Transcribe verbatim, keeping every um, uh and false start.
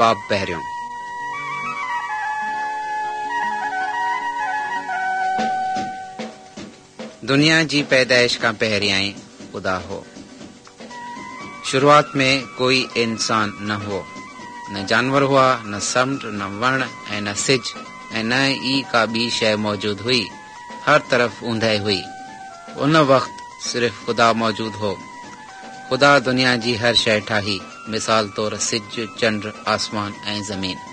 बाब पहिरियों। दुनिया जी पैदाइश खां पहिरियां ख़ुदा हो। शुरूआत में कोई इंसान न हो, न जानवर हुआ, न समुंड, न वण ऐं न सिज ऐं न ई का ॿी शइ मौजूद हुई। हर तरफ़ ऊंदहि हुई। उन वक़्त सिर्फ़ ख़ुदा मौजूद हो। ख़ुदा दुनिया जी हर शइ ठाही, मिसाल तौर सिज, चंड, आसमान ऐं ज़मीन।